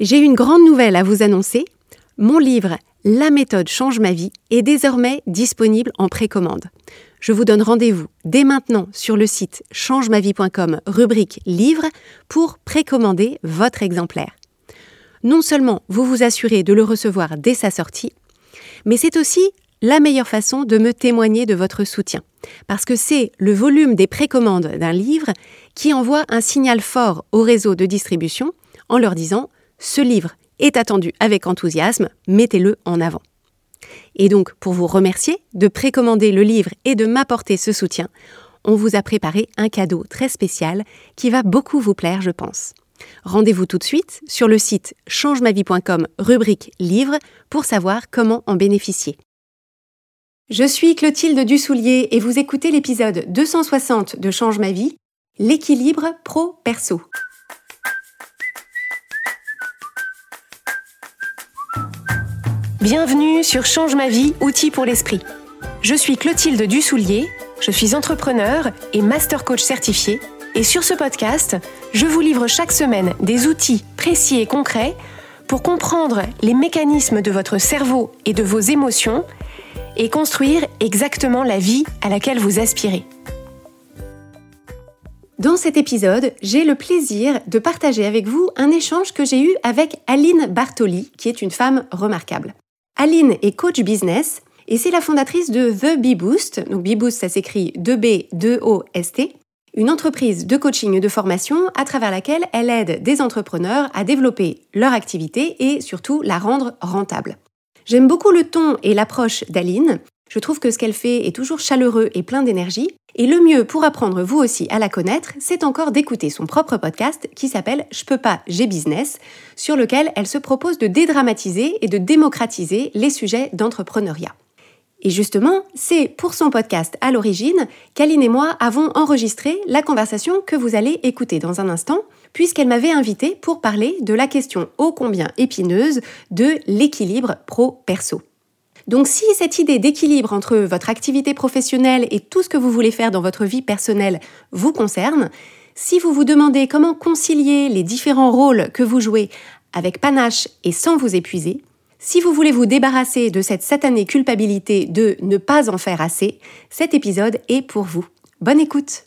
J'ai une grande nouvelle à vous annoncer. Mon livre « La méthode change ma vie » est désormais disponible en précommande. Je vous donne rendez-vous dès maintenant sur le site changemavie.com, rubrique « Livre » pour précommander votre exemplaire. Non seulement vous vous assurez de le recevoir dès sa sortie, mais c'est aussi la meilleure façon de me témoigner de votre soutien. Parce que c'est le volume des précommandes d'un livre qui envoie un signal fort au réseau de distribution en leur disant « Ce livre est attendu avec enthousiasme, mettez-le en avant ». Et donc, pour vous remercier de précommander le livre et de m'apporter ce soutien, on vous a préparé un cadeau très spécial qui va beaucoup vous plaire, je pense. Rendez-vous tout de suite sur le site changemavie.com, rubrique « Livre » pour savoir comment en bénéficier. Je suis Clotilde Dussoulier et vous écoutez l'épisode 260 de Change ma vie, l'équilibre pro-perso. Bienvenue sur Change ma vie, outils pour l'esprit. Je suis Clotilde Dussoulier, je suis entrepreneur et master coach certifié. Et sur ce podcast, je vous livre chaque semaine des outils précis et concrets pour comprendre les mécanismes de votre cerveau et de vos émotions et construire exactement la vie à laquelle vous aspirez. Dans cet épisode, j'ai le plaisir de partager avec vous un échange que j'ai eu avec Aline Bartoli, qui est une femme remarquable. Aline est coach business et c'est la fondatrice de The Bee Boost. Donc Bee Boost, ça s'écrit 2B2OST, une entreprise de coaching et de formation à travers laquelle elle aide des entrepreneurs à développer leur activité et surtout la rendre rentable. J'aime beaucoup le ton et l'approche d'Aline. Je trouve que ce qu'elle fait est toujours chaleureux et plein d'énergie. Et le mieux pour apprendre vous aussi à la connaître, c'est encore d'écouter son propre podcast qui s'appelle « Je peux pas, j'ai business », sur lequel elle se propose de dédramatiser et de démocratiser les sujets d'entrepreneuriat. Et justement, c'est pour son podcast à l'origine qu'Aline et moi avons enregistré la conversation que vous allez écouter dans un instant, puisqu'elle m'avait invitée pour parler de la question ô combien épineuse de l'équilibre pro-perso. Donc si cette idée d'équilibre entre votre activité professionnelle et tout ce que vous voulez faire dans votre vie personnelle vous concerne, si vous vous demandez comment concilier les différents rôles que vous jouez avec panache et sans vous épuiser, si vous voulez vous débarrasser de cette satanée culpabilité de ne pas en faire assez, cet épisode est pour vous. Bonne écoute!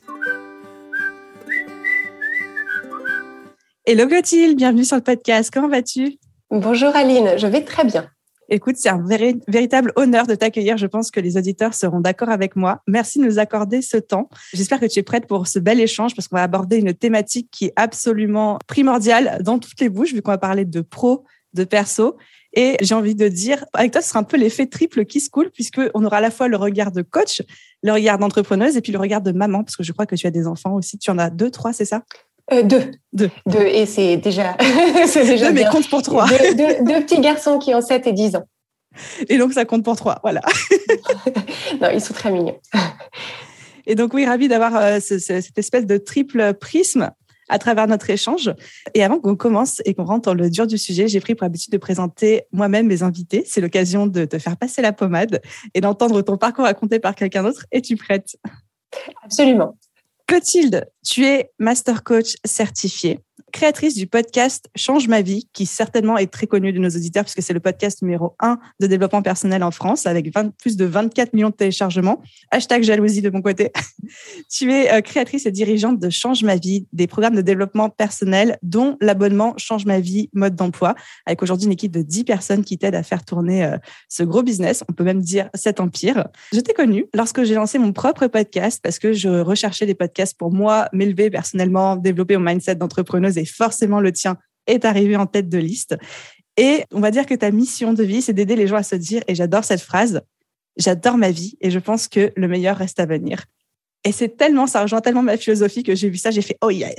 Hello Clotilde, bienvenue sur le podcast. Comment vas-tu? Bonjour Aline, je vais très bien. Écoute, c'est un véritable honneur de t'accueillir. Je pense que les auditeurs seront d'accord avec moi. Merci de nous accorder ce temps. J'espère que tu es prête pour ce bel échange parce qu'on va aborder une thématique qui est absolument primordiale dans toutes les bouches vu qu'on va parler de pro, de perso. Et j'ai envie de dire, avec toi, ce sera un peu l'effet triple qui se coule puisqu'on aura à la fois le regard de coach, le regard d'entrepreneuse et puis le regard de maman parce que je crois que tu as des enfants aussi. Tu en as 2, 3, c'est ça? Deux. Et c'est déjà, c'est déjà deux, mais compte pour 3. Deux petits garçons qui ont 7 et 10 ans. Et donc, ça compte pour 3, voilà. Non, ils sont très mignons. Et donc, oui, ravie d'avoir cette espèce de triple prisme à travers notre échange. Et avant qu'on commence et qu'on rentre dans le dur du sujet, j'ai pris pour habitude de présenter moi-même mes invités. C'est l'occasion de te faire passer la pommade et d'entendre ton parcours raconté par quelqu'un d'autre. Es-tu prête? Absolument. Clotilde, tu es master coach certifiée, créatrice du podcast Change ma vie, qui certainement est très connu de nos auditeurs puisque c'est le podcast numéro 1 de développement personnel en France avec plus de 24 millions de téléchargements. #jalousie de mon côté. Tu es créatrice et dirigeante de Change ma vie, des programmes de développement personnel dont l'abonnement Change ma vie mode d'emploi, avec aujourd'hui une équipe de 10 personnes qui t'aident à faire tourner ce gros business, on peut même dire cet empire. Je t'ai connue lorsque j'ai lancé mon propre podcast parce que je recherchais des podcasts pour moi, m'élever personnellement, développer mon mindset d'entrepreneuse et forcément le tien est arrivé en tête de liste. Et on va dire que ta mission de vie, c'est d'aider les gens à se dire, et j'adore cette phrase, j'adore ma vie et je pense que le meilleur reste à venir. Et ça rejoint tellement ma philosophie que j'ai vu ça, j'ai fait, oh yeah.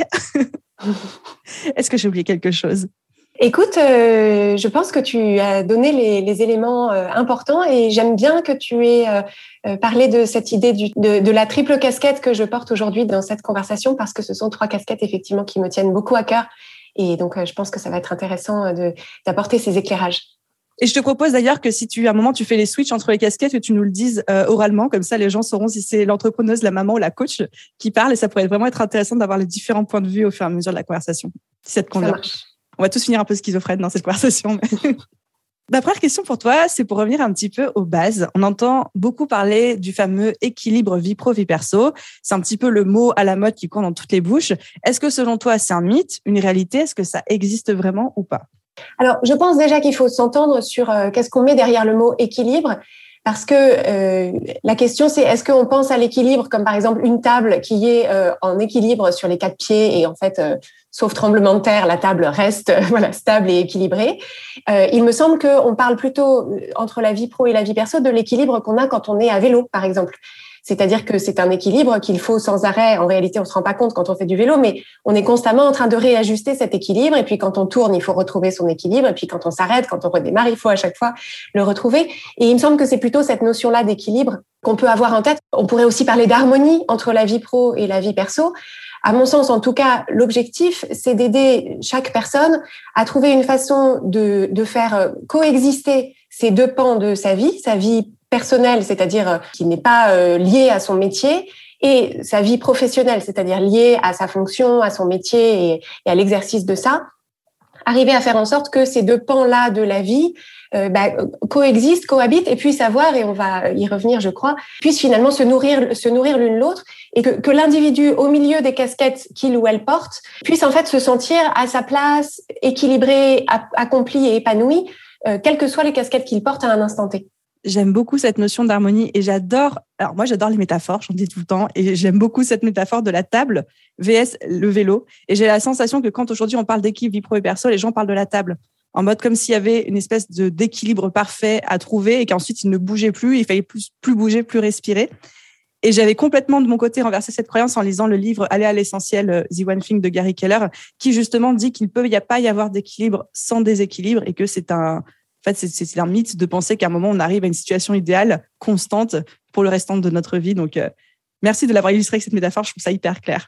Est-ce que j'ai oublié quelque chose? Écoute, je pense que tu as donné les éléments importants et j'aime bien que tu aies parlé de cette idée de la triple casquette que je porte aujourd'hui dans cette conversation parce que ce sont 3 casquettes effectivement qui me tiennent beaucoup à cœur et donc je pense que ça va être intéressant d'apporter ces éclairages. Et je te propose d'ailleurs que si à un moment tu fais les switches entre les casquettes, que tu nous le dises oralement, comme ça les gens sauront si c'est l'entrepreneuse, la maman ou la coach qui parle et ça pourrait vraiment être intéressant d'avoir les différents points de vue au fur et à mesure de la conversation. Si ça te convient. Ça marche. On va tous finir un peu schizophrènes dans cette conversation. Ma première question pour toi, c'est pour revenir un petit peu aux bases. On entend beaucoup parler du fameux équilibre vie pro, vie perso. C'est un petit peu le mot à la mode qui court dans toutes les bouches. Est-ce que selon toi, c'est un mythe, une réalité? Est-ce que ça existe vraiment ou pas? Alors, je pense déjà qu'il faut s'entendre sur qu'est-ce qu'on met derrière le mot équilibre. Parce que la question, c'est est-ce qu'on pense à l'équilibre comme par exemple une table qui est en équilibre sur les 4 pieds et en fait, sauf tremblement de terre, la table reste stable et équilibrée. Il me semble qu'on parle plutôt entre la vie pro et la vie perso de l'équilibre qu'on a quand on est à vélo, par exemple. C'est-à-dire que c'est un équilibre qu'il faut sans arrêt. En réalité, on se rend pas compte quand on fait du vélo, mais on est constamment en train de réajuster cet équilibre. Et puis, quand on tourne, il faut retrouver son équilibre. Et puis, quand on s'arrête, quand on redémarre, il faut à chaque fois le retrouver. Et il me semble que c'est plutôt cette notion-là d'équilibre qu'on peut avoir en tête. On pourrait aussi parler d'harmonie entre la vie pro et la vie perso. À mon sens, en tout cas, l'objectif, c'est d'aider chaque personne à trouver une façon de faire coexister ces deux pans de sa vie personnelle, c'est-à-dire qui n'est pas liée à son métier, et sa vie professionnelle, c'est-à-dire liée à sa fonction, à son métier et à l'exercice de ça. Arriver à faire en sorte que ces deux pans-là de la vie coexistent, cohabitent et puissent avoir, et on va y revenir, je crois, puissent finalement se nourrir l'une l'autre, et que l'individu, au milieu des casquettes qu'il ou elle porte, puisse en fait se sentir à sa place, équilibré, accompli et épanoui, quelles que soient les casquettes qu'il porte à un instant T. J'aime beaucoup cette notion d'harmonie et j'adore les métaphores, j'en dis tout le temps, et j'aime beaucoup cette métaphore de la table vs le vélo. Et j'ai la sensation que quand aujourd'hui on parle d'équilibre vie pro et perso, les gens parlent de la table en mode comme s'il y avait une espèce d'équilibre parfait à trouver et qu'ensuite il ne bougeait plus, il fallait plus bouger, plus respirer. Et j'avais complètement de mon côté renversé cette croyance en lisant le livre Aller à l'essentiel, The One Thing de Gary Keller, qui justement dit qu'il ne peut pas y avoir d'équilibre sans déséquilibre et que c'est un mythe de penser qu'à un moment, on arrive à une situation idéale, constante, pour le restant de notre vie. Donc, merci de l'avoir illustré avec cette métaphore. Je trouve ça hyper clair.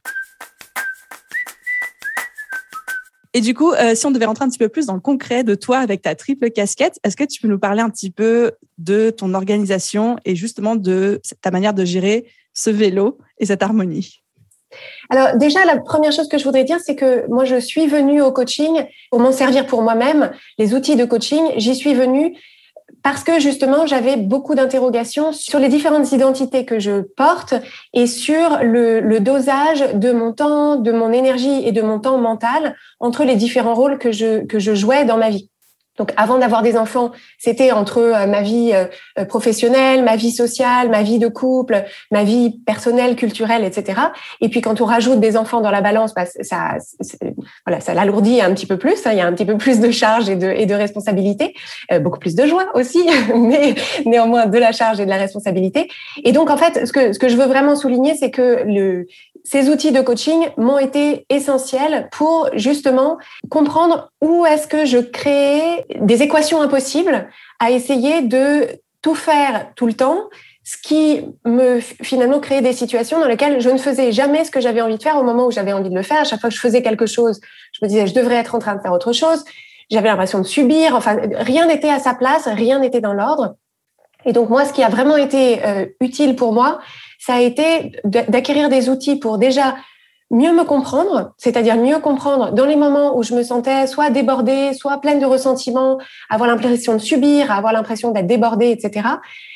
Et du coup, si on devait rentrer un petit peu plus dans le concret de toi avec ta triple casquette, est-ce que tu peux nous parler un petit peu de ton organisation et justement de ta manière de gérer ce vélo et cette harmonie? Alors déjà, la première chose que je voudrais dire, c'est que moi, je suis venue au coaching pour m'en servir pour moi-même. Les outils de coaching, j'y suis venue parce que justement, j'avais beaucoup d'interrogations sur les différentes identités que je porte et sur le dosage de mon temps, de mon énergie et de mon temps mental entre les différents rôles que je jouais dans ma vie. Donc, avant d'avoir des enfants, c'était entre ma vie professionnelle, ma vie sociale, ma vie de couple, ma vie personnelle, culturelle, etc. Et puis, quand on rajoute des enfants dans la balance, ça l'alourdit un petit peu plus. Il y a un petit peu plus de charge et de responsabilité, beaucoup plus de joie aussi, mais néanmoins de la charge et de la responsabilité. Et donc, en fait, ce que je veux vraiment souligner, c'est que ces outils de coaching m'ont été essentiels pour justement comprendre où est-ce que je créais des équations impossibles à essayer de tout faire tout le temps, ce qui me finalement créait des situations dans lesquelles je ne faisais jamais ce que j'avais envie de faire au moment où j'avais envie de le faire. À chaque fois que je faisais quelque chose, je me disais je devrais être en train de faire autre chose. J'avais l'impression de subir. Enfin, rien n'était à sa place, rien n'était dans l'ordre. Et donc moi, ce qui a vraiment été utile pour moi, ça a été d'acquérir des outils pour déjà mieux me comprendre, c'est-à-dire mieux comprendre dans les moments où je me sentais soit débordée, soit pleine de ressentiments, avoir l'impression de subir, avoir l'impression d'être débordée, etc.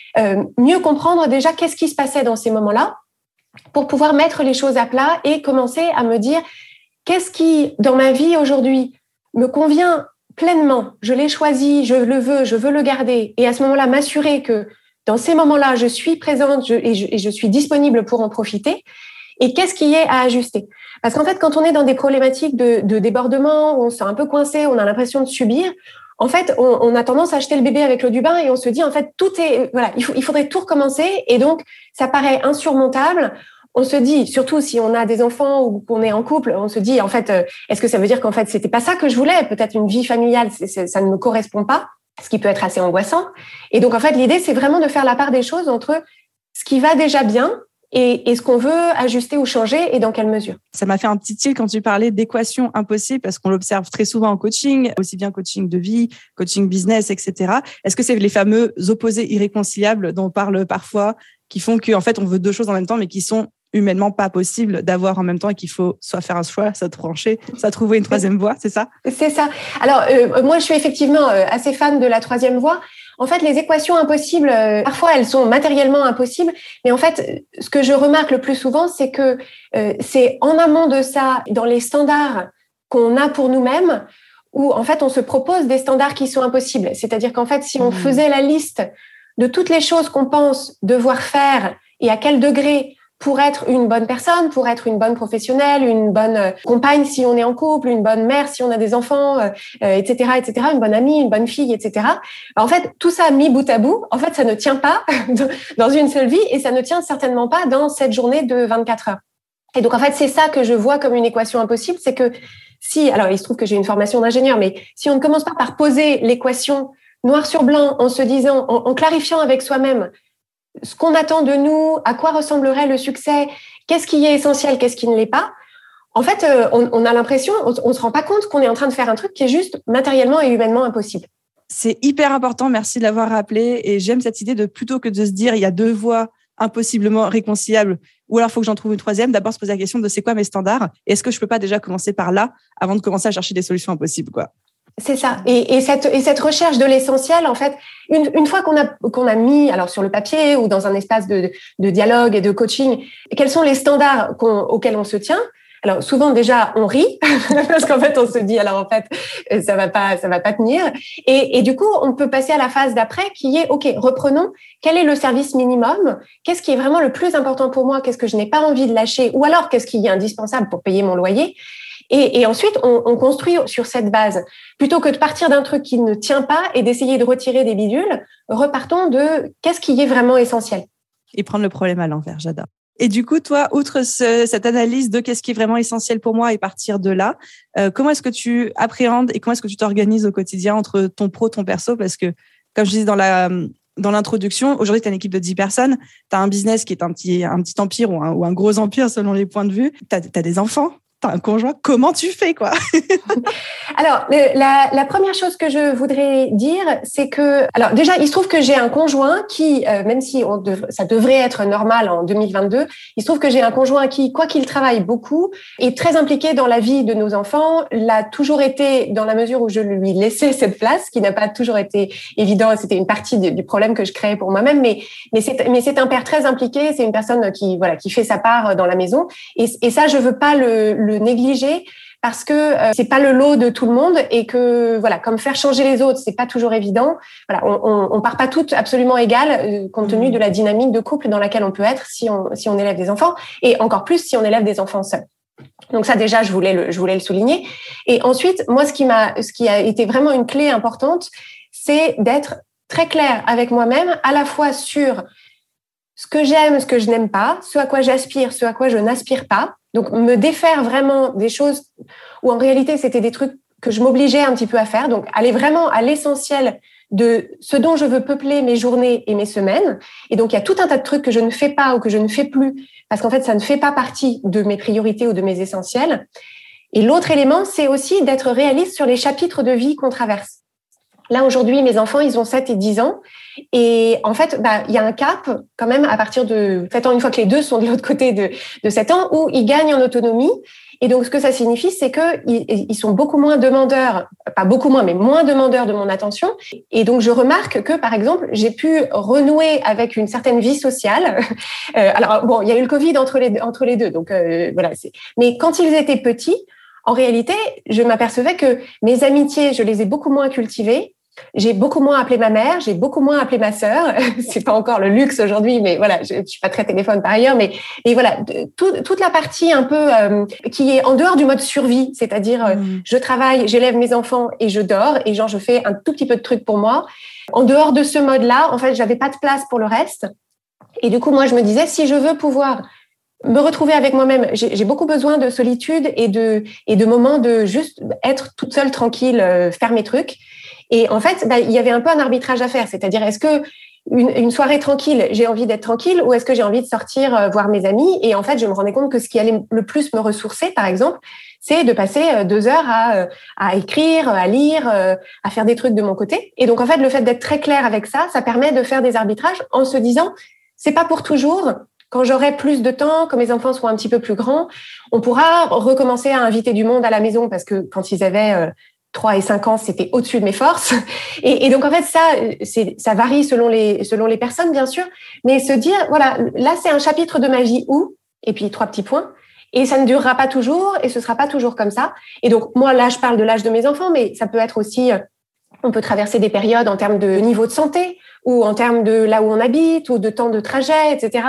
Mieux comprendre déjà qu'est-ce qui se passait dans ces moments-là pour pouvoir mettre les choses à plat et commencer à me dire qu'est-ce qui, dans ma vie aujourd'hui, me convient pleinement, je l'ai choisi, je veux le garder, et à ce moment-là, m'assurer que dans ces moments-là, je suis présente et je suis disponible pour en profiter. Et qu'est-ce qui est à ajuster? Parce qu'en fait, quand on est dans des problématiques de débordement, où on se sent un peu coincé, on a l'impression de subir, en fait, on a tendance à jeter le bébé avec l'eau du bain et on se dit, en fait, il faudrait tout recommencer. Et donc, ça paraît insurmontable. On se dit, surtout si on a des enfants ou qu'on est en couple, on se dit, en fait, est-ce que ça veut dire qu'en fait, c'était pas ça que je voulais? Peut-être une vie familiale, ça ne me correspond pas, ce qui peut être assez angoissant. Et donc, en fait, l'idée, c'est vraiment de faire la part des choses entre ce qui va déjà bien et ce qu'on veut ajuster ou changer et dans quelle mesure. Ça m'a fait un petit tilt quand tu parlais d'équation impossible parce qu'on l'observe très souvent en coaching, aussi bien coaching de vie, coaching business, etc. Est-ce que c'est les fameux opposés irréconciliables dont on parle parfois qui font qu'en fait, on veut deux choses en même temps mais qui sont humainement pas possible d'avoir en même temps et qu'il faut soit faire un choix, soit trancher, soit trouver une troisième voie, c'est ça? C'est ça. Alors, moi, je suis effectivement assez fan de la troisième voie. En fait, les équations impossibles, parfois, elles sont matériellement impossibles. Mais en fait, ce que je remarque le plus souvent, c'est que c'est en amont de ça, dans les standards qu'on a pour nous-mêmes, où en fait, on se propose des standards qui sont impossibles. C'est-à-dire qu'en fait, si on faisait la liste de toutes les choses qu'on pense devoir faire et à quel degré pour être une bonne personne, pour être une bonne professionnelle, une bonne compagne si on est en couple, une bonne mère si on a des enfants, etc., etc., une bonne amie, une bonne fille, etc. En fait, tout ça mis bout à bout, en fait, ça ne tient pas dans une seule vie et ça ne tient certainement pas dans cette journée de 24 heures. Et donc, en fait, c'est ça que je vois comme une équation impossible, c'est que alors il se trouve que j'ai une formation d'ingénieur, mais si on ne commence pas par poser l'équation noir sur blanc en se disant, en clarifiant avec soi-même ce qu'on attend de nous, à quoi ressemblerait le succès, qu'est-ce qui est essentiel, qu'est-ce qui ne l'est pas. En fait, on a l'impression, on se rend pas compte qu'on est en train de faire un truc qui est juste matériellement et humainement impossible. C'est hyper important, merci de l'avoir rappelé. Et j'aime cette idée de plutôt que de se dire il y a deux voies impossiblement réconciliables, ou alors il faut que j'en trouve une troisième, d'abord se poser la question de c'est quoi mes standards et est-ce que je peux pas déjà commencer par là avant de commencer à chercher des solutions impossibles, quoi. C'est ça. Et cette recherche de l'essentiel, en fait, une fois qu'on a mis, alors sur le papier ou dans un espace de dialogue et de coaching, quels sont les standards auxquels on se tient. Alors souvent déjà on rit parce qu'en fait on se dit alors en fait ça va pas tenir et du coup on peut passer à la phase d'après qui est ok, reprenons, quel est le service minimum, qu'est-ce qui est vraiment le plus important pour moi, qu'est-ce que je n'ai pas envie de lâcher ou alors qu'est-ce qui est indispensable pour payer mon loyer. Et ensuite, on construit sur cette base. Plutôt que de partir d'un truc qui ne tient pas et d'essayer de retirer des bidules, repartons de qu'est-ce qui est vraiment essentiel. Et prendre le problème à l'envers, j'adore. Et du coup, toi, outre cette analyse de qu'est-ce qui est vraiment essentiel pour moi et partir de là, comment est-ce que tu appréhendes et comment est-ce que tu t'organises au quotidien entre ton pro, ton perso? Parce que, comme je disais dans l'introduction, aujourd'hui, tu as une équipe de 10 personnes, tu as un business qui est un petit empire ou un gros empire selon les points de vue, tu as des enfants, tu as un conjoint, comment tu fais, quoi? Alors, la première chose que je voudrais dire, c'est que, alors déjà, il se trouve que j'ai un conjoint qui, même si ça devrait être normal en 2022, il se trouve que j'ai un conjoint qui, quoi qu'il travaille beaucoup, est très impliqué dans la vie de nos enfants, l'a toujours été dans la mesure où je lui laissais cette place, qui n'a pas toujours été évident, c'était une partie du problème que je créais pour moi-même, mais c'est un père très impliqué, c'est une personne qui fait sa part dans la maison, et ça, je veux pas le négliger, parce que c'est pas le lot de tout le monde et que voilà, comme faire changer les autres, c'est pas toujours évident. Voilà, on part pas toutes absolument égales compte tenu de la dynamique de couple dans laquelle on peut être si on élève des enfants et encore plus si on élève des enfants seuls. Donc ça déjà je voulais le souligner. Et ensuite, moi ce qui a été vraiment une clé importante, c'est d'être très clair avec moi-même à la fois sur ce que j'aime, ce que je n'aime pas, ce à quoi j'aspire, ce à quoi je n'aspire pas. Donc, me défaire vraiment des choses où en réalité, c'était des trucs que je m'obligeais un petit peu à faire. Donc, aller vraiment à l'essentiel de ce dont je veux peupler mes journées et mes semaines. Et donc, il y a tout un tas de trucs que je ne fais pas ou que je ne fais plus parce qu'en fait, ça ne fait pas partie de mes priorités ou de mes essentiels. Et l'autre élément, c'est aussi d'être réaliste sur les chapitres de vie qu'on traverse. Là, aujourd'hui, mes enfants, ils ont 7 et 10 ans. Et en fait, il y a un cap quand même à partir de 7 ans, une fois que les deux sont de l'autre côté de 7 ans, où ils gagnent en autonomie. Et donc, ce que ça signifie, c'est qu'ils sont beaucoup moins demandeurs, pas beaucoup moins, mais moins demandeurs de mon attention. Et donc, je remarque que, par exemple, j'ai pu renouer avec une certaine vie sociale. Alors, bon, il y a eu le Covid entre les deux. Donc, voilà. Mais quand ils étaient petits, en réalité, je m'apercevais que mes amitiés, je les ai beaucoup moins cultivées. J'ai beaucoup moins appelé ma mère, j'ai beaucoup moins appelé ma sœur. C'est pas encore le luxe aujourd'hui, mais voilà, je suis pas très téléphone par ailleurs, mais voilà, toute la partie un peu qui est en dehors du mode survie, c'est-à-dire je travaille, j'élève mes enfants et je dors et genre je fais un tout petit peu de trucs pour moi. En dehors de ce mode-là, en fait, j'avais pas de place pour le reste. Et du coup, moi, je me disais, si je veux pouvoir me retrouver avec moi-même, j'ai beaucoup besoin de solitude et de moments de juste être toute seule, tranquille, faire mes trucs. Et en fait, il y avait un peu un arbitrage à faire. C'est-à-dire, est-ce que une soirée tranquille, j'ai envie d'être tranquille ou est-ce que j'ai envie de sortir voir mes amis? Et en fait, je me rendais compte que ce qui allait le plus me ressourcer, par exemple, c'est de passer 2 heures à écrire, à lire, à faire des trucs de mon côté. Et donc, en fait, le fait d'être très clair avec ça, ça permet de faire des arbitrages en se disant, c'est pas pour toujours. quand j'aurai plus de temps, quand mes enfants seront un petit peu plus grands, on pourra recommencer à inviter du monde à la maison parce que quand ils avaient 3 et 5 ans, c'était au-dessus de mes forces. Et donc, en fait, ça varie selon les personnes, bien sûr. Mais se dire, voilà, là, c'est un chapitre de ma vie où, et puis 3 petits points, et ça ne durera pas toujours, et ce sera pas toujours comme ça. Et donc, moi, là, je parle de l'âge de mes enfants, mais ça peut être aussi, on peut traverser des périodes en termes de niveau de santé, ou en termes de là où on habite, ou de temps de trajet, etc.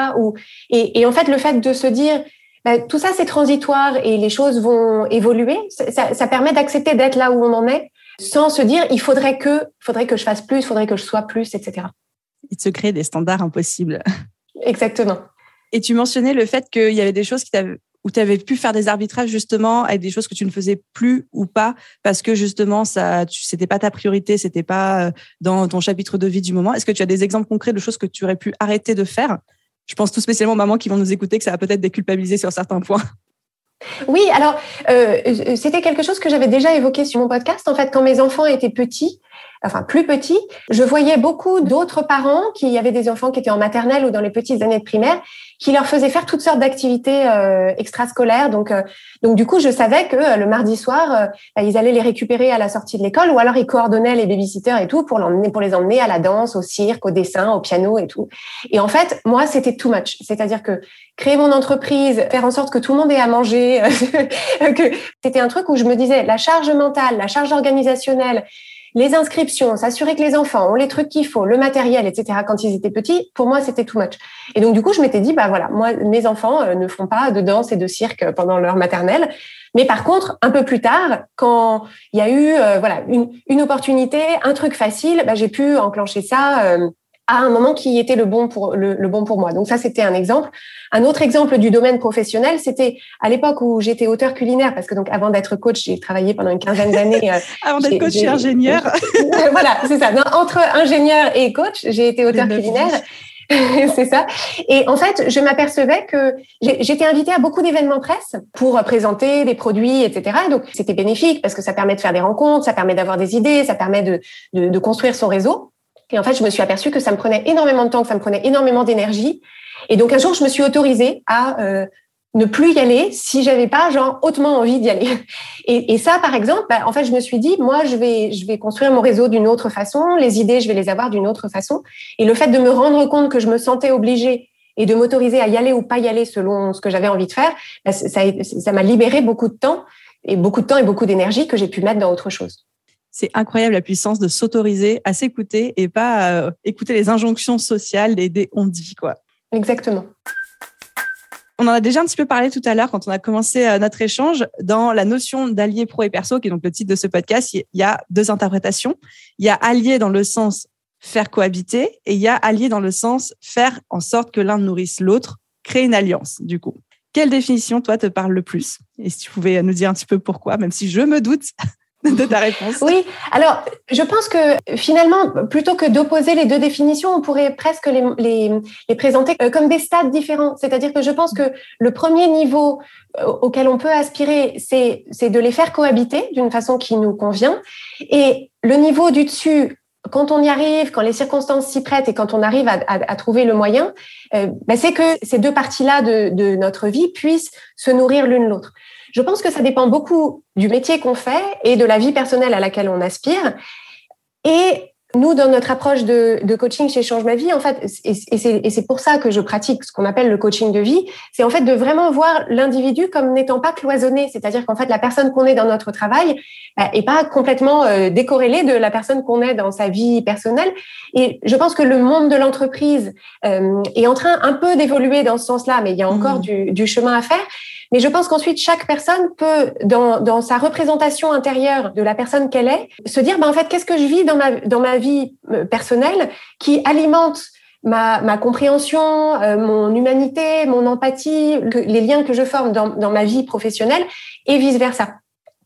Et en fait, le fait de se dire, tout ça, c'est transitoire et les choses vont évoluer, ça permet d'accepter d'être là où on en est, sans se dire, il faudrait que je fasse plus, il faudrait que je sois plus, etc. Il se crée des standards impossibles. Exactement. Et tu mentionnais le fait qu'il y avait des choses où tu avais pu faire des arbitrages justement avec des choses que tu ne faisais plus ou pas parce que justement c'était pas ta priorité, c'était pas dans ton chapitre de vie du moment. Est-ce que tu as des exemples concrets de choses que tu aurais pu arrêter de faire? Je pense tout spécialement aux mamans qui vont nous écouter que ça va peut-être déculpabiliser sur certains points. Oui, alors c'était quelque chose que j'avais déjà évoqué sur mon podcast. En fait, quand mes enfants étaient petits, enfin plus petits, je voyais beaucoup d'autres parents qui avaient des enfants qui étaient en maternelle ou dans les petites années de primaire, qui leur faisaient faire toutes sortes d'activités extrascolaires. Donc du coup, je savais que le mardi soir, ils allaient les récupérer à la sortie de l'école, ou alors ils coordonnaient les babysitters et tout pour les emmener à la danse, au cirque, au dessin, au piano et tout. Et en fait, moi, c'était too much. C'est-à-dire que créer mon entreprise, faire en sorte que tout le monde ait à manger, que c'était un truc où je me disais la charge mentale, la charge organisationnelle, les inscriptions, s'assurer que les enfants ont les trucs qu'il faut, le matériel, etc. Quand ils étaient petits, pour moi, c'était too much. Et donc, du coup, je m'étais dit, voilà, moi, mes enfants ne font pas de danse et de cirque pendant leur maternelle. Mais par contre, un peu plus tard, quand il y a eu, une opportunité, un truc facile, j'ai pu enclencher ça, à un moment qui était le bon pour moi. Donc ça, c'était un exemple. Un autre exemple du domaine professionnel, c'était à l'époque où j'étais auteur culinaire, parce que donc avant d'être coach, j'ai travaillé pendant une quinzaine d'années. Avant d'être coach, je suis ingénieure. Voilà, c'est ça. Non, entre ingénieur et coach, j'ai été auteur culinaire. C'est ça. Et en fait, je m'apercevais que j'étais invitée à beaucoup d'événements presse pour présenter des produits, etc. Donc, c'était bénéfique parce que ça permet de faire des rencontres, ça permet d'avoir des idées, ça permet de construire son réseau. Et en fait, je me suis aperçue que ça me prenait énormément de temps, que ça me prenait énormément d'énergie. Et donc, un jour, je me suis autorisée à ne plus y aller si j'avais pas, hautement envie d'y aller. Et ça, par exemple, en fait, je me suis dit, moi, je vais construire mon réseau d'une autre façon. Les idées, je vais les avoir d'une autre façon. Et le fait de me rendre compte que je me sentais obligée et de m'autoriser à y aller ou pas y aller selon ce que j'avais envie de faire, ça m'a libéré beaucoup de temps et beaucoup d'énergie que j'ai pu mettre dans autre chose. C'est incroyable la puissance de s'autoriser à s'écouter et pas écouter les injonctions sociales des on dit, quoi. Exactement. On en a déjà un petit peu parlé tout à l'heure quand on a commencé notre échange. Dans la notion d'allié pro et perso, qui est donc le titre de ce podcast, il y a 2 interprétations. Il y a allié dans le sens faire cohabiter et il y a allié dans le sens faire en sorte que l'un nourrisse l'autre, créer une alliance, du coup. Quelle définition, toi, te parle le plus? Et si tu pouvais nous dire un petit peu pourquoi, même si je me doute de ta réponse. Oui, alors je pense que finalement, plutôt que d'opposer les 2 définitions, on pourrait presque les présenter comme des stades différents. C'est-à-dire que je pense que le premier niveau auquel on peut aspirer, c'est de les faire cohabiter d'une façon qui nous convient. Et le niveau du dessus, quand on y arrive, quand les circonstances s'y prêtent et quand on arrive à trouver le moyen, c'est que ces 2 parties-là de notre vie puissent se nourrir l'une l'autre. Je pense que ça dépend beaucoup du métier qu'on fait et de la vie personnelle à laquelle on aspire. Et nous, dans notre approche de coaching chez Change Ma Vie, en fait, et c'est pour ça que je pratique ce qu'on appelle le coaching de vie, c'est en fait de vraiment voir l'individu comme n'étant pas cloisonné. C'est-à-dire qu'en fait, la personne qu'on est dans notre travail est pas complètement décorrélée de la personne qu'on est dans sa vie personnelle. Et je pense que le monde de l'entreprise est en train un peu d'évoluer dans ce sens-là, mais il y a encore du chemin à faire. Mais je pense qu'ensuite, chaque personne peut, dans sa représentation intérieure de la personne qu'elle est, se dire, en fait, qu'est-ce que je vis dans ma vie personnelle qui alimente ma compréhension, mon humanité, mon empathie, les liens que je forme dans ma vie professionnelle et vice-versa.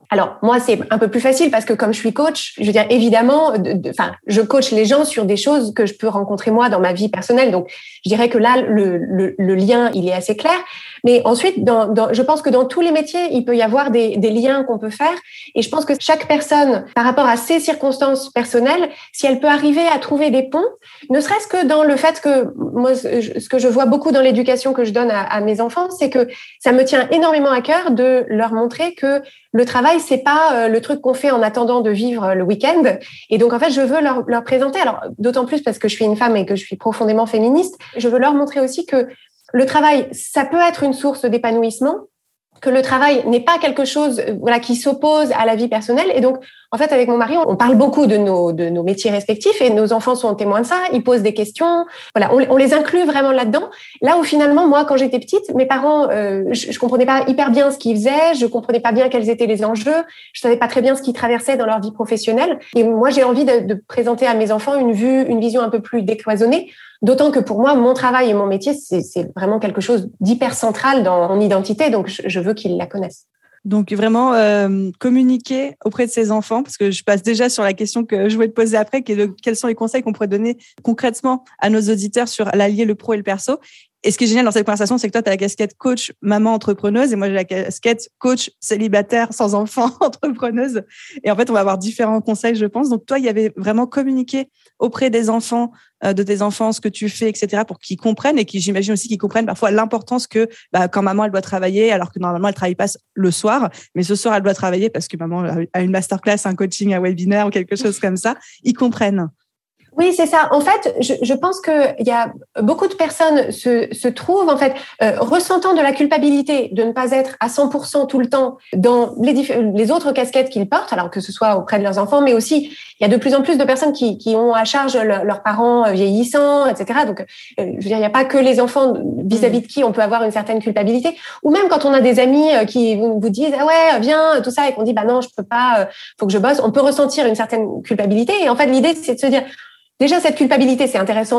Alors, moi, c'est un peu plus facile parce que comme je suis coach, je veux dire, évidemment, je coach les gens sur des choses que je peux rencontrer moi dans ma vie personnelle. Donc, je dirais que là, le lien, il est assez clair. Mais ensuite, je pense que dans tous les métiers, il peut y avoir des liens qu'on peut faire. Et je pense que chaque personne, par rapport à ses circonstances personnelles, si elle peut arriver à trouver des ponts, ne serait-ce que dans le fait que moi, ce que je vois beaucoup dans l'éducation que je donne à mes enfants, c'est que ça me tient énormément à cœur de leur montrer que le travail, c'est pas le truc qu'on fait en attendant de vivre le week-end. Et donc, en fait, je veux leur présenter, alors d'autant plus parce que je suis une femme et que je suis profondément féministe, je veux leur montrer aussi que le travail, ça peut être une source d'épanouissement, que le travail n'est pas quelque chose qui s'oppose à la vie personnelle. Et donc, en fait, avec mon mari, on parle beaucoup de nos métiers respectifs et nos enfants sont témoins de ça. Ils posent des questions. Voilà, on les inclut vraiment là-dedans. Là où finalement, moi, quand j'étais petite, mes parents, je comprenais pas hyper bien ce qu'ils faisaient. Je comprenais pas bien quels étaient les enjeux. Je savais pas très bien ce qu'ils traversaient dans leur vie professionnelle. Et moi, j'ai envie de présenter à mes enfants une vision un peu plus décloisonnée. D'autant que pour moi, mon travail et mon métier, c'est vraiment quelque chose d'hyper central dans mon identité. Donc, je veux qu'ils la connaissent. Donc, vraiment communiquer auprès de ses enfants, parce que je passe déjà sur la question que je voulais te poser après, qui est de quels sont les conseils qu'on pourrait donner concrètement à nos auditeurs sur l'allier le pro et le perso. Et ce qui est génial dans cette conversation, c'est que toi, tu as la casquette coach, maman entrepreneuse, et moi, j'ai la casquette coach célibataire, sans enfant, entrepreneuse. Et en fait, on va avoir différents conseils, je pense. Donc, toi, il y avait vraiment communiquer auprès des enfants, de tes enfants, ce que tu fais, etc., pour qu'ils comprennent et j'imagine aussi qu'ils comprennent parfois l'importance que quand maman, elle doit travailler, alors que normalement, elle travaille pas le soir, mais ce soir, elle doit travailler parce que maman a une masterclass, un coaching, un webinaire ou quelque chose comme ça. Ils comprennent. Oui, c'est ça. En fait, je pense que il y a beaucoup de personnes se trouvent en fait ressentant de la culpabilité de ne pas être à 100% tout le temps dans les autres casquettes qu'ils portent, alors que ce soit auprès de leurs enfants, mais aussi il y a de plus en plus de personnes qui ont à charge leurs parents vieillissants, etc. Donc, je veux dire, il n'y a pas que les enfants vis-à-vis de qui on peut avoir une certaine culpabilité, ou même quand on a des amis qui vous disent ah ouais viens tout ça et qu'on dit bah non je peux pas, faut que je bosse, on peut ressentir une certaine culpabilité. Et en fait l'idée c'est de se dire déjà, cette culpabilité, c'est intéressant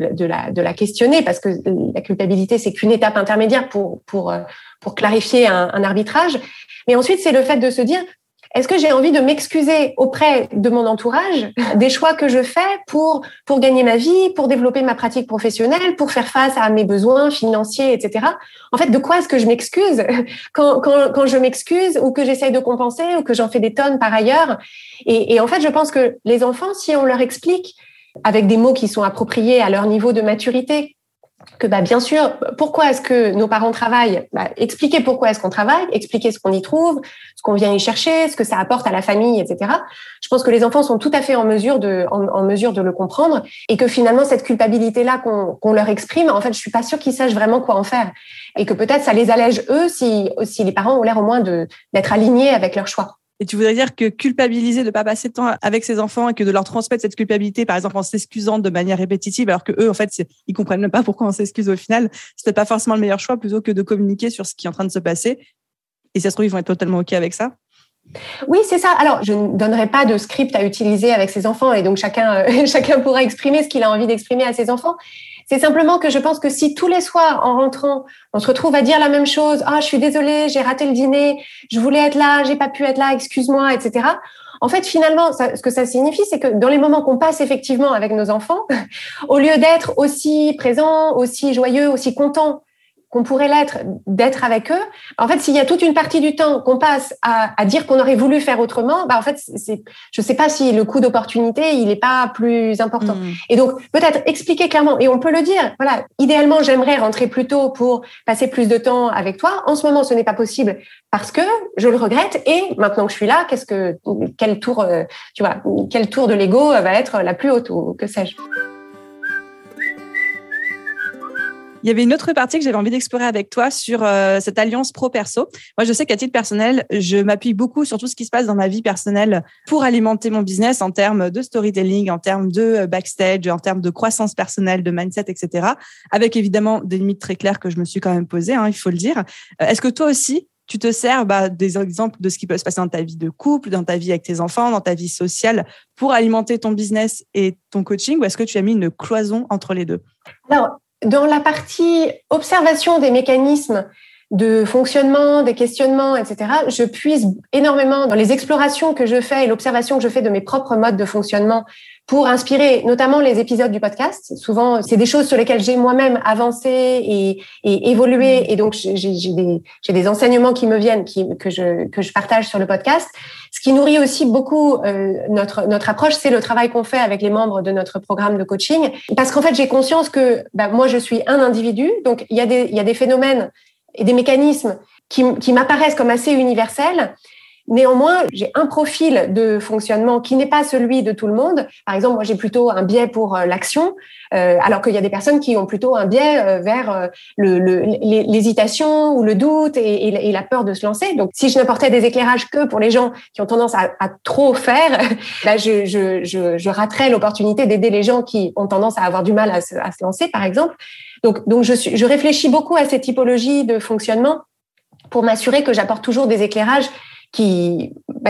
de la questionner parce que la culpabilité, c'est qu'une étape intermédiaire pour clarifier un arbitrage. Mais ensuite, c'est le fait de se dire, est-ce que j'ai envie de m'excuser auprès de mon entourage des choix que je fais pour gagner ma vie, pour développer ma pratique professionnelle, pour faire face à mes besoins financiers, etc. En fait, de quoi est-ce que je m'excuse quand je m'excuse ou que j'essaye de compenser ou que j'en fais des tonnes par ailleurs? Et en fait, je pense que les enfants, si on leur explique avec des mots qui sont appropriés à leur niveau de maturité, que bien sûr, pourquoi est-ce que nos parents travaillent, expliquer pourquoi est-ce qu'on travaille, expliquer ce qu'on y trouve, ce qu'on vient y chercher, ce que ça apporte à la famille, etc. Je pense que les enfants sont tout à fait en mesure de le comprendre et que finalement cette culpabilité-là qu'on leur exprime, en fait, je suis pas sûre qu'ils sachent vraiment quoi en faire et que peut-être ça les allège eux si les parents ont l'air au moins d'être alignés avec leurs choix. Et tu voudrais dire que culpabiliser de ne pas passer de temps avec ses enfants et que de leur transmettre cette culpabilité, par exemple en s'excusant de manière répétitive, alors que eux, en fait, ils comprennent même pas pourquoi on s'excuse au final, c'est peut-être pas forcément le meilleur choix plutôt que de communiquer sur ce qui est en train de se passer. Et ça se trouve, ils vont être totalement OK avec ça. Oui, c'est ça. Alors, je ne donnerai pas de script à utiliser avec ses enfants et donc chacun pourra exprimer ce qu'il a envie d'exprimer à ses enfants. C'est simplement que je pense que si tous les soirs, en rentrant, on se retrouve à dire la même chose, « Ah, je suis désolée, j'ai raté le dîner, je voulais être là, j'ai pas pu être là, excuse-moi, etc. » En fait, finalement, ce que ça signifie, c'est que dans les moments qu'on passe effectivement avec nos enfants, au lieu d'être aussi présents, aussi joyeux, aussi contents qu'on pourrait l'être, d'être avec eux. En fait, s'il y a toute une partie du temps qu'on passe à dire qu'on aurait voulu faire autrement, en fait, je sais pas si le coût d'opportunité, il est pas plus important. Et donc, peut-être expliquer clairement, et on peut le dire, voilà, idéalement, j'aimerais rentrer plus tôt pour passer plus de temps avec toi. En ce moment, ce n'est pas possible parce que je le regrette et maintenant que je suis là, quel tour de Lego va être la plus haute ou que sais-je. Il y avait une autre partie que j'avais envie d'explorer avec toi sur cette alliance pro-perso. Moi, je sais qu'à titre personnel, je m'appuie beaucoup sur tout ce qui se passe dans ma vie personnelle pour alimenter mon business en termes de storytelling, en termes de backstage, en termes de croissance personnelle, de mindset, etc. Avec évidemment des limites très claires que je me suis quand même posées, il faut le dire. Est-ce que toi aussi, tu te sers des exemples de ce qui peut se passer dans ta vie de couple, dans ta vie avec tes enfants, dans ta vie sociale pour alimenter ton business et ton coaching, ou est-ce que tu as mis une cloison entre les deux? Alors, dans la partie observation des mécanismes de fonctionnement, des questionnements, etc., je puise énormément dans les explorations que je fais et l'observation que je fais de mes propres modes de fonctionnement pour inspirer notamment les épisodes du podcast. Souvent, c'est des choses sur lesquelles j'ai moi-même avancé et évolué. Et donc, j'ai des enseignements qui me viennent, que je partage sur le podcast. Ce qui nourrit aussi beaucoup notre approche, c'est le travail qu'on fait avec les membres de notre programme de coaching. Parce qu'en fait, j'ai conscience que moi, je suis un individu. Donc, il y a des phénomènes et des mécanismes qui m'apparaissent comme assez universels. Néanmoins, j'ai un profil de fonctionnement qui n'est pas celui de tout le monde. Par exemple, moi, j'ai plutôt un biais pour l'action, alors qu'il y a des personnes qui ont plutôt un biais vers l'hésitation ou le doute et la peur de se lancer. Donc, si je n'apportais des éclairages que pour les gens qui ont tendance à trop faire, là, je raterais l'opportunité d'aider les gens qui ont tendance à avoir du mal à se lancer, par exemple. Donc, je réfléchis beaucoup à ces typologies de fonctionnement pour m'assurer que j'apporte toujours des éclairages qui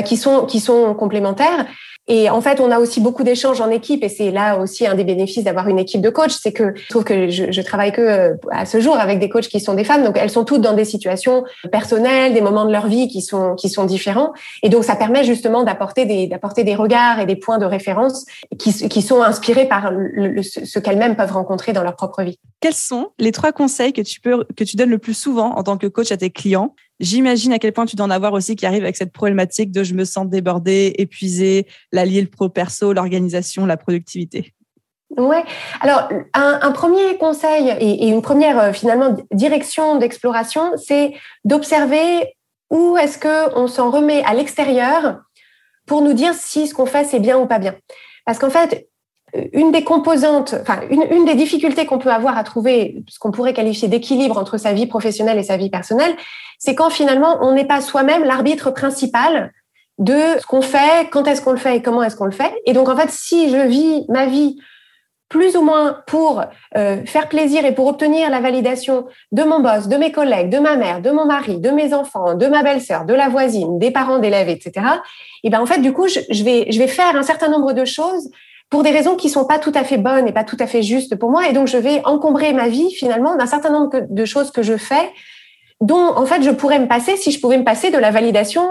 sont complémentaires. Et en fait, on a aussi beaucoup d'échanges en équipe et c'est là aussi un des bénéfices d'avoir une équipe de coachs, c'est que je trouve que je travaille que à ce jour avec des coachs qui sont des femmes, donc elles sont toutes dans des situations personnelles, des moments de leur vie qui sont différents et donc ça permet justement d'apporter des regards et des points de référence qui sont inspirés par ce qu'elles-mêmes peuvent rencontrer dans leur propre vie. Quels sont les 3 conseils que tu donnes le plus souvent en tant que coach à tes clients? J'imagine à quel point tu dois en avoir aussi qui arrivent avec cette problématique de je me sens débordée, épuisée, l'allier le pro-perso, l'organisation, la productivité. Ouais. Alors, un premier conseil et une première finalement direction d'exploration, c'est d'observer où est-ce que on s'en remet à l'extérieur pour nous dire si ce qu'on fait c'est bien ou pas bien. Parce qu'en fait, une des composantes, enfin une des difficultés qu'on peut avoir à trouver ce qu'on pourrait qualifier d'équilibre entre sa vie professionnelle et sa vie personnelle, c'est quand finalement on n'est pas soi-même l'arbitre principal de ce qu'on fait, quand est-ce qu'on le fait et comment est-ce qu'on le fait. Et donc en fait, si je vis ma vie plus ou moins pour faire plaisir et pour obtenir la validation de mon boss, de mes collègues, de ma mère, de mon mari, de mes enfants, de ma belle-sœur, de la voisine, des parents d'élèves, etc. Et ben en fait, du coup, je vais faire un certain nombre de choses pour des raisons qui sont pas tout à fait bonnes et pas tout à fait justes pour moi. Et donc, je vais encombrer ma vie, finalement, d'un certain nombre de choses que je fais, dont, en fait, je pourrais me passer si je pouvais me passer de la validation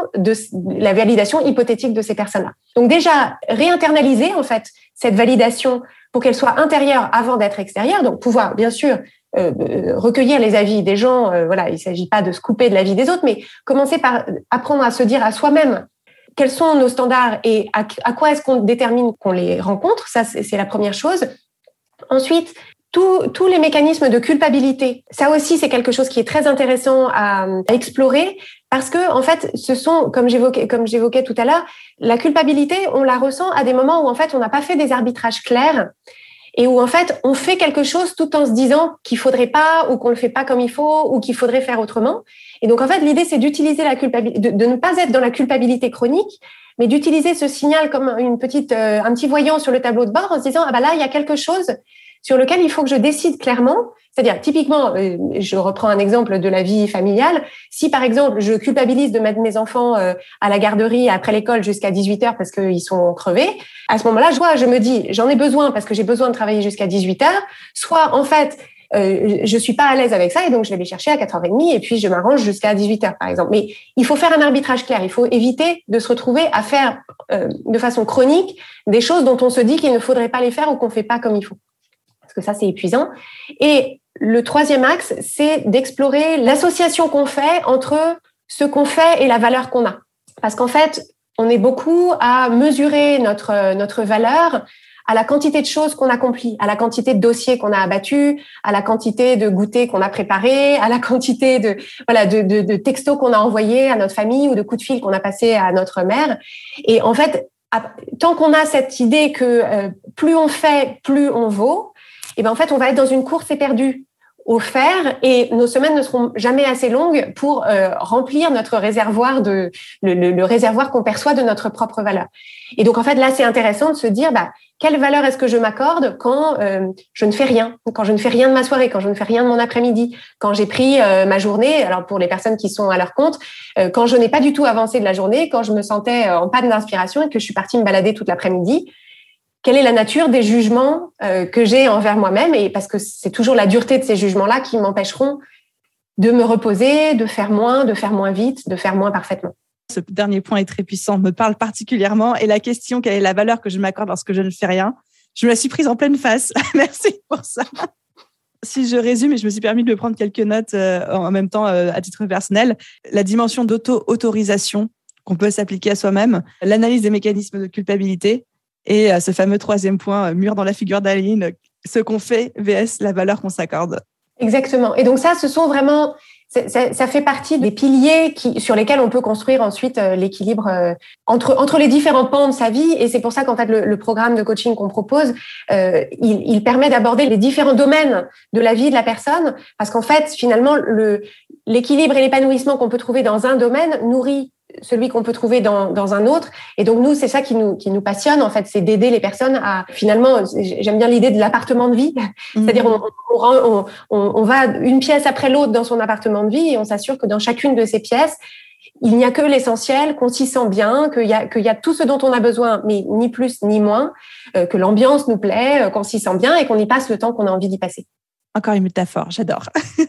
hypothétique de ces personnes-là. Donc, déjà, réinternaliser, en fait, cette validation pour qu'elle soit intérieure avant d'être extérieure. Donc, pouvoir, bien sûr, recueillir les avis des gens. Voilà, il s'agit pas de se couper de l'avis des autres, mais commencer par apprendre à se dire à soi-même quels sont nos standards et à quoi est-ce qu'on détermine qu'on les rencontre. Ça, c'est la première chose. Ensuite, tous les mécanismes de culpabilité. Ça aussi, c'est quelque chose qui est très intéressant à explorer parce que, en fait, ce sont, comme j'évoquais tout à l'heure, la culpabilité, on la ressent à des moments où, en fait, on n'a pas fait des arbitrages clairs et où, en fait, on fait quelque chose tout en se disant qu'il faudrait pas ou qu'on le fait pas comme il faut ou qu'il faudrait faire autrement. Et donc, en fait, l'idée, c'est d'utiliser la culpabilité, de ne pas être dans la culpabilité chronique, mais d'utiliser ce signal comme un petit voyant sur le tableau de bord en se disant, ah bah là, il y a quelque chose sur lequel il faut que je décide clairement. C'est-à-dire, typiquement, je reprends un exemple de la vie familiale. Si, par exemple, je culpabilise de mettre mes enfants à la garderie après l'école jusqu'à 18h parce qu'ils sont crevés, à ce moment-là, je me dis, j'en ai besoin parce que j'ai besoin de travailler jusqu'à 18h, soit, en fait, je suis pas à l'aise avec ça et donc je vais les chercher à 4h30 et puis je m'arrange jusqu'à 18h, par exemple. Mais il faut faire un arbitrage clair. Il faut éviter de se retrouver à faire de façon chronique des choses dont on se dit qu'il ne faudrait pas les faire ou qu'on fait pas comme il faut. Parce que ça, c'est épuisant. Et le troisième axe, c'est d'explorer l'association qu'on fait entre ce qu'on fait et la valeur qu'on a. Parce qu'en fait, on est beaucoup à mesurer notre valeur à la quantité de choses qu'on accomplit, à la quantité de dossiers qu'on a abattus, à la quantité de goûters qu'on a préparés, à la quantité de textos qu'on a envoyés à notre famille ou de coups de fil qu'on a passés à notre mère. Et en fait, tant qu'on a cette idée que plus on fait, plus on vaut, et ben en fait, on va être dans une course éperdue au faire et nos semaines ne seront jamais assez longues pour remplir notre réservoir le réservoir qu'on perçoit de notre propre valeur. Et donc en fait là c'est intéressant de se dire quelle valeur est-ce que je m'accorde quand je ne fais rien, quand je ne fais rien de ma soirée, quand je ne fais rien de mon après-midi, quand j'ai pris ma journée, alors pour les personnes qui sont à leur compte, quand je n'ai pas du tout avancé de la journée, quand je me sentais en panne d'inspiration et que je suis partie me balader toute l'après-midi. Quelle est la nature des jugements que j'ai envers moi-même et parce que c'est toujours la dureté de ces jugements-là qui m'empêcheront de me reposer, de faire moins vite, de faire moins parfaitement. Ce dernier point est très puissant, me parle particulièrement. Et la question, quelle est la valeur que je m'accorde lorsque je ne fais rien? Je me la suis prise en pleine face. Merci pour ça. Si je résume, et je me suis permis de prendre quelques notes en même temps à titre personnel, la dimension d'auto-autorisation qu'on peut s'appliquer à soi-même, l'analyse des mécanismes de culpabilité et ce fameux troisième point, mur dans la figure d'Aline, ce qu'on fait vs la valeur qu'on s'accorde. Exactement. Et donc ça, ce sont vraiment... Ça fait partie des piliers sur lesquels on peut construire ensuite l'équilibre entre les différents pans de sa vie. Et c'est pour ça qu'en fait, le programme de coaching qu'on propose, il permet d'aborder les différents domaines de la vie de la personne. Parce qu'en fait, finalement, l'équilibre et l'épanouissement qu'on peut trouver dans un domaine nourrit celui qu'on peut trouver dans un autre. Et donc, nous, c'est ça qui nous passionne, en fait, c'est d'aider les personnes à, finalement, j'aime bien l'idée de l'appartement de vie. C'est-à-dire, on va une pièce après l'autre dans son appartement de vie et on s'assure que dans chacune de ces pièces, il n'y a que l'essentiel, qu'on s'y sent bien, qu'il y a tout ce dont on a besoin, mais ni plus ni moins, que l'ambiance nous plaît, qu'on s'y sent bien et qu'on y passe le temps qu'on a envie d'y passer. Encore une métaphore, j'adore.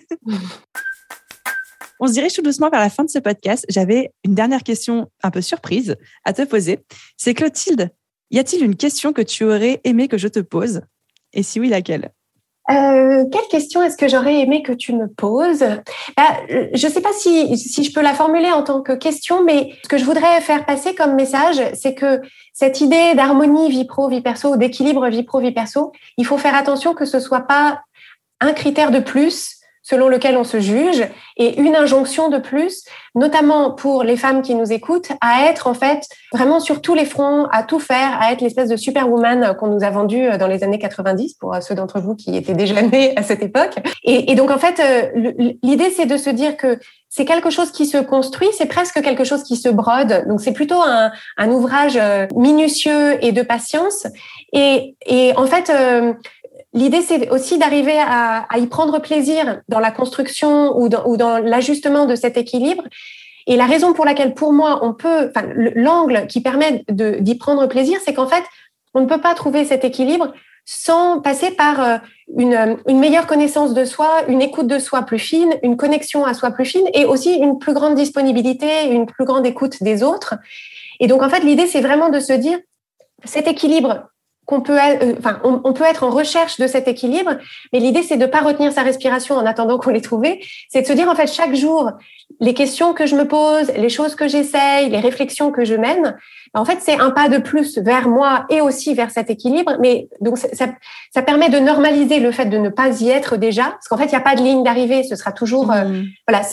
On se dirige tout doucement vers la fin de ce podcast. J'avais une dernière question un peu surprise à te poser. C'est Clotilde, y a-t-il une question que tu aurais aimé que je te pose? Et si oui, laquelle? Quelle question est-ce que j'aurais aimé que tu me poses? Je ne sais pas si je peux la formuler en tant que question, mais ce que je voudrais faire passer comme message, c'est que cette idée d'harmonie vie pro, vie perso, d'équilibre vie pro, vie perso, il faut faire attention que ce soit pas un critère de plus selon lequel on se juge et une injonction de plus, notamment pour les femmes qui nous écoutent, à être en fait vraiment sur tous les fronts, à tout faire, à être l'espèce de superwoman qu'on nous a vendue dans les années 90 pour ceux d'entre vous qui étaient déjà nés à cette époque. Et donc en fait, l'idée c'est de se dire que c'est quelque chose qui se construit, c'est presque quelque chose qui se brode. Donc c'est plutôt un ouvrage minutieux et de patience. Et en fait, l'idée, c'est aussi d'arriver à y prendre plaisir dans la construction ou dans l'ajustement de cet équilibre. Et la raison pour laquelle, pour moi, l'angle qui permet d'y prendre plaisir, c'est qu'en fait, on ne peut pas trouver cet équilibre sans passer par une meilleure connaissance de soi, une écoute de soi plus fine, une connexion à soi plus fine et aussi une plus grande disponibilité, une plus grande écoute des autres. Et donc, en fait, l'idée, c'est vraiment de se dire cet équilibre on peut être en recherche de cet équilibre, mais l'idée, c'est de pas retenir sa respiration en attendant qu'on l'ait trouvé. C'est de se dire, en fait, chaque jour, les questions que je me pose, les choses que j'essaye, les réflexions que je mène, en fait, c'est un pas de plus vers moi et aussi vers cet équilibre. Mais donc, ça permet de normaliser le fait de ne pas y être déjà, parce qu'en fait, il n'y a pas de ligne d'arrivée. Ce sera toujours, voilà,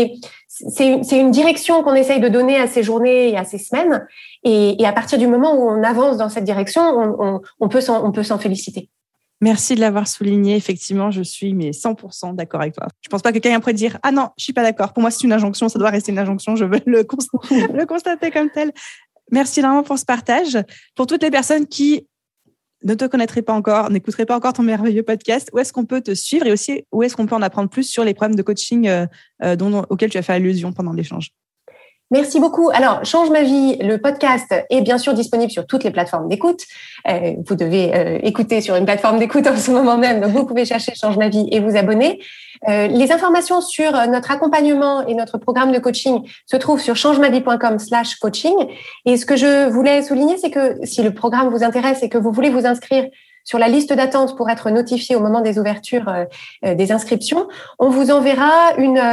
c'est une direction qu'on essaye de donner à ces journées et à ces semaines. Et à partir du moment où on avance dans cette direction, on peut s'en féliciter. Merci de l'avoir souligné. Effectivement, je suis 100% d'accord avec toi. Je pense pas que quelqu'un pourrait dire « Ah non, je suis pas d'accord. Pour moi, c'est une injonction. Ça doit rester une injonction. Je veux le constater comme tel. » Merci vraiment pour ce partage. Pour toutes les personnes qui ne te connaîtraient pas encore, n'écouteraient pas encore ton merveilleux podcast, où est-ce qu'on peut te suivre et aussi où est-ce qu'on peut en apprendre plus sur les problèmes de coaching auxquels tu as fait allusion pendant l'échange? Merci beaucoup. Alors, Change ma vie, le podcast est bien sûr disponible sur toutes les plateformes d'écoute. Vous devez écouter sur une plateforme d'écoute en ce moment même, donc vous pouvez chercher Change ma vie et vous abonner. Les informations sur notre accompagnement et notre programme de coaching se trouvent sur changemavie.com/coaching. Et ce que je voulais souligner, c'est que si le programme vous intéresse et que vous voulez vous inscrire sur la liste d'attente pour être notifié au moment des ouvertures des inscriptions, on vous enverra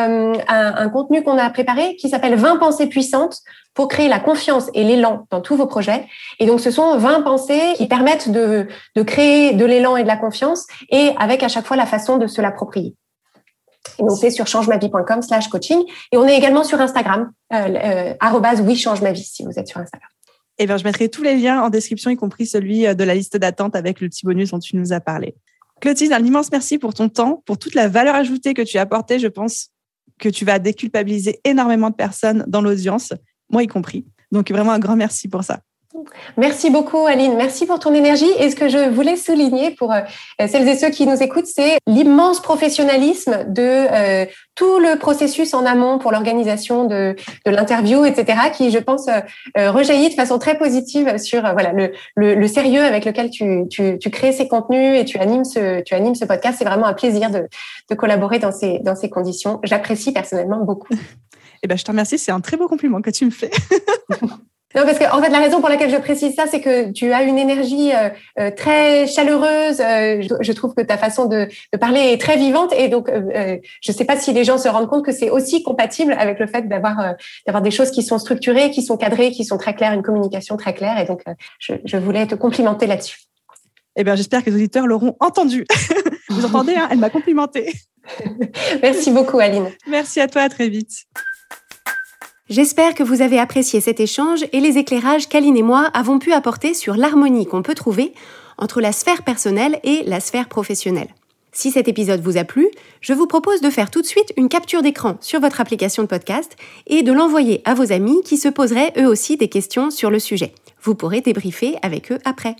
un contenu qu'on a préparé qui s'appelle 20 pensées puissantes pour créer la confiance et l'élan dans tous vos projets. Et donc, ce sont 20 pensées qui permettent de créer de l'élan et de la confiance et avec à chaque fois la façon de se l'approprier. Et donc, c'est sur changemavie.com/coaching. Et on est également sur Instagram, @oui-change-ma-vie si vous êtes sur Instagram. Eh bien, je mettrai tous les liens en description, y compris celui de la liste d'attente avec le petit bonus dont tu nous as parlé. Clotilde, un immense merci pour ton temps, pour toute la valeur ajoutée que tu as apportée. Je pense que tu vas déculpabiliser énormément de personnes dans l'audience, moi y compris. Donc, vraiment un grand merci pour ça. Merci beaucoup, Aline. Merci pour ton énergie. Et ce que je voulais souligner pour celles et ceux qui nous écoutent, c'est l'immense professionnalisme de tout le processus en amont pour l'organisation de l'interview, etc., qui, je pense, rejaillit de façon très positive sur le sérieux avec lequel tu crées ces contenus et tu animes ce podcast. C'est vraiment un plaisir de collaborer dans ces conditions. J'apprécie personnellement beaucoup. Eh ben, je te remercie. C'est un très beau compliment que tu me fais. Non, parce que en fait, la raison pour laquelle je précise ça, c'est que tu as une énergie très chaleureuse. Je trouve que ta façon de parler est très vivante, et donc je ne sais pas si les gens se rendent compte que c'est aussi compatible avec le fait d'avoir des choses qui sont structurées, qui sont cadrées, qui sont très claires, une communication très claire. Et donc, je voulais te complimenter là-dessus. Eh bien, j'espère que les auditeurs l'auront entendu. Vous entendez, hein, elle m'a complimenté. Merci beaucoup, Aline. Merci à toi, à très vite. J'espère que vous avez apprécié cet échange et les éclairages qu'Aline et moi avons pu apporter sur l'harmonie qu'on peut trouver entre la sphère personnelle et la sphère professionnelle. Si cet épisode vous a plu, je vous propose de faire tout de suite une capture d'écran sur votre application de podcast et de l'envoyer à vos amis qui se poseraient eux aussi des questions sur le sujet. Vous pourrez débriefer avec eux après.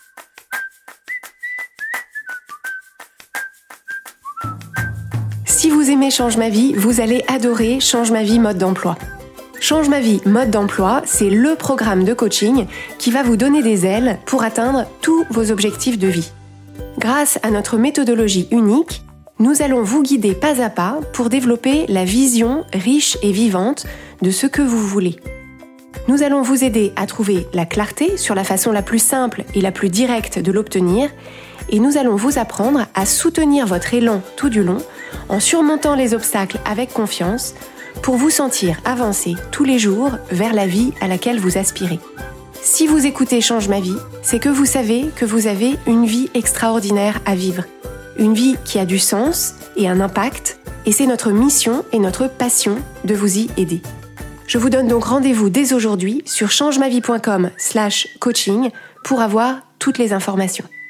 Si vous aimez Change ma vie, vous allez adorer Change ma vie mode d'emploi. Change ma vie mode d'emploi, c'est le programme de coaching qui va vous donner des ailes pour atteindre tous vos objectifs de vie. Grâce à notre méthodologie unique, nous allons vous guider pas à pas pour développer la vision riche et vivante de ce que vous voulez. Nous allons vous aider à trouver la clarté sur la façon la plus simple et la plus directe de l'obtenir, et nous allons vous apprendre à soutenir votre élan tout du long en surmontant les obstacles avec confiance pour vous sentir avancer tous les jours vers la vie à laquelle vous aspirez. Si vous écoutez Change ma vie, c'est que vous savez que vous avez une vie extraordinaire à vivre. Une vie qui a du sens et un impact, et c'est notre mission et notre passion de vous y aider. Je vous donne donc rendez-vous dès aujourd'hui sur changemavie.com/coaching pour avoir toutes les informations.